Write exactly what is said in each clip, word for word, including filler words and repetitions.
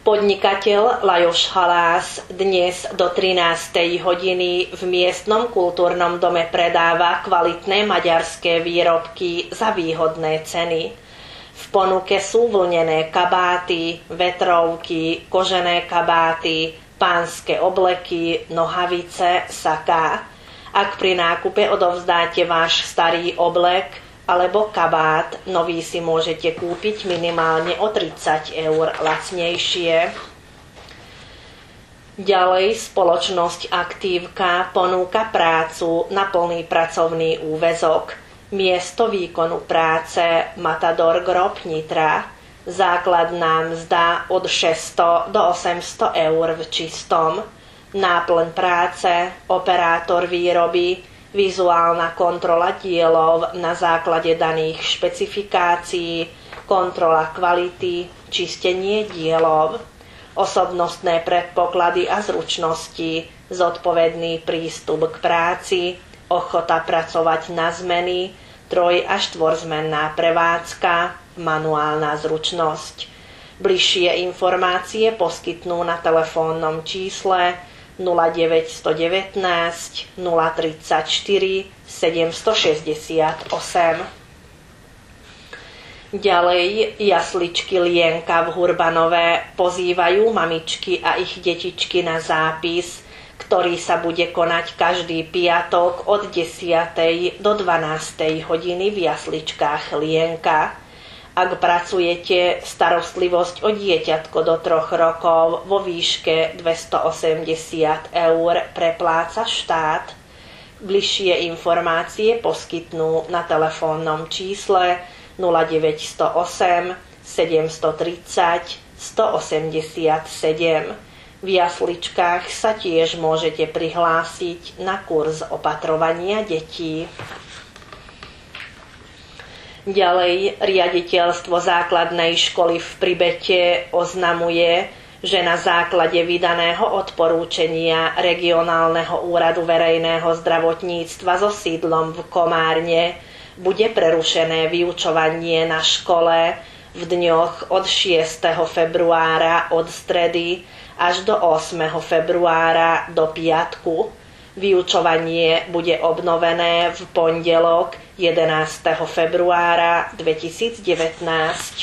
Podnikateľ Lajos Halász dnes do trinástej hodiny v miestnom kultúrnom dome predáva kvalitné maďarské výrobky za výhodné ceny. V ponuke sú vlnené kabáty, vetrovky, kožené kabáty, pánske obleky, nohavice, saká. Ak pri nákupe odovzdáte váš starý oblek alebo kabát, nový si môžete kúpiť minimálne o tridsať eur lacnejšie. Ďalej spoločnosť Aktívka ponúka prácu na plný pracovný úväzok. Miesto výkonu práce Matador Group Nitra. Základná mzda od šesťsto do osemsto eur v čistom. Náplň práce, operátor výroby, vizuálna kontrola dielov na základe daných špecifikácií, kontrola kvality, čistenie dielov, osobnostné predpoklady a zručnosti, zodpovedný prístup k práci, ochota pracovať na zmeny, troj- a štvorzmenná prevádzka, manuálna zručnosť. Bližšie informácie poskytnú na telefónnom čísle nula deväť jedna deväť, nula tridsaťštyri, sedemstošesťdesiatosem. Ďalej jasličky Lienka v Hurbanové pozývajú mamičky a ich detičky na zápis, ktorý sa bude konať každý piatok od desiatej do dvanástej hodiny v jasličkách Lienka. Ak pracujete starostlivosť o dieťatko do troch rokov vo výške dvestoosemdesiat eur, prepláca štát. Bližšie informácie poskytnú na telefónnom čísle nula deväť nula osem, sedem tri nula, sto osemdesiatsedem. V jasličkách sa tiež môžete prihlásiť na kurz opatrovania detí. Ďalej, riaditeľstvo základnej školy v Pribete oznamuje, že na základe vydaného odporúčania Regionálneho úradu verejného zdravotníctva so sídlom v Komárne bude prerušené vyučovanie na škole v dňoch od šiesteho februára od stredy až do ôsmeho februára do piatku. Vyučovanie bude obnovené v pondelok jedenásteho februára dvetisícdevätnásť.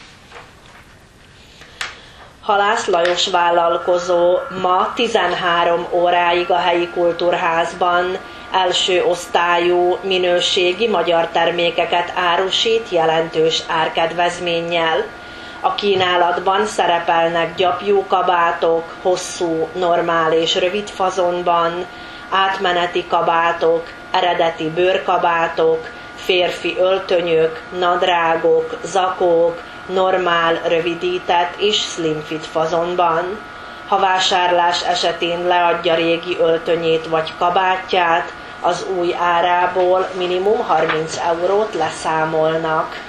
Halász Lajos vállalkozó ma tizenhárom óráig a helyi kultúrházban első osztályú minőségi magyar termékeket árusít jelentős árkedvezménnyel. A kínálatban szerepelnek gyapjú kabátok, hosszú, normál és rövid fazonban, átmeneti kabátok, eredeti bőrkabátok, férfi öltönyök, nadrágok, zakók, normál, rövidített és slimfit fazonban. Ha vásárlás esetén leadja régi öltönyét vagy kabátját, az új árából minimum harminc eurót leszámolnak.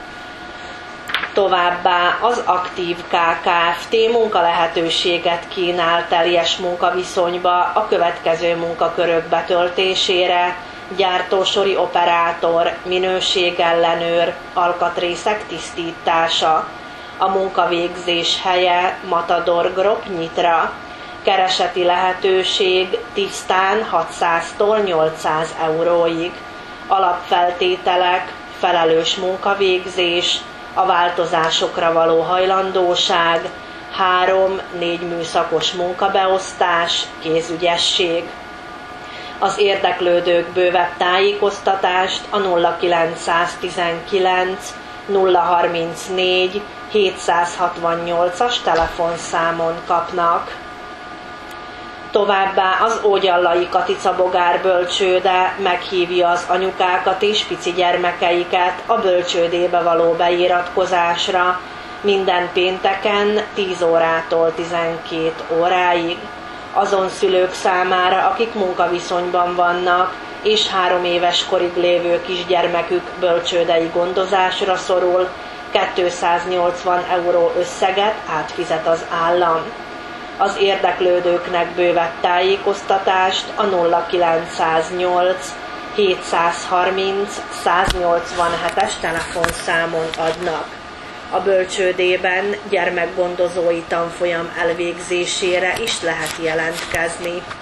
Továbbá az Aktív ká ká ef té munkalehetőséget kínál teljes munkaviszonyba a következő munkakörök betöltésére: gyártósori operátor, minőségellenőr, alkatrészek tisztítása. A munkavégzés helye Matador Group Nyitra. Kereseti lehetőség tisztán hatszáztól nyolcszáz euróig. Alapfeltételek: felelős munkavégzés, a változásokra való hajlandóság, három-négy műszakos munkabeosztás, kézügyesség. Az érdeklődők bővebb tájékoztatást a nulla kilencszáztizenkilenc, nulla harmincnégy, hétszázhatvannyolcas telefonszámon kapnak. Továbbá az Ógyallai Katica Bogár bölcsőde meghívja az anyukákat és pici gyermekeiket a bölcsődébe való beiratkozásra minden pénteken tíz órától tizenkét óráig. Azon szülők számára, akik munkaviszonyban vannak, és három éves korig lévő kisgyermekük bölcsődei gondozásra szorul, kétszáznyolcvan euró összeget átfizet az állam. Az érdeklődőknek bővebb tájékoztatást a nulla kilencszáznyolc, hétszázharminc, száznyolcvanhetes telefonszámon adnak. A bölcsődében gyermekgondozói tanfolyam elvégzésére is lehet jelentkezni.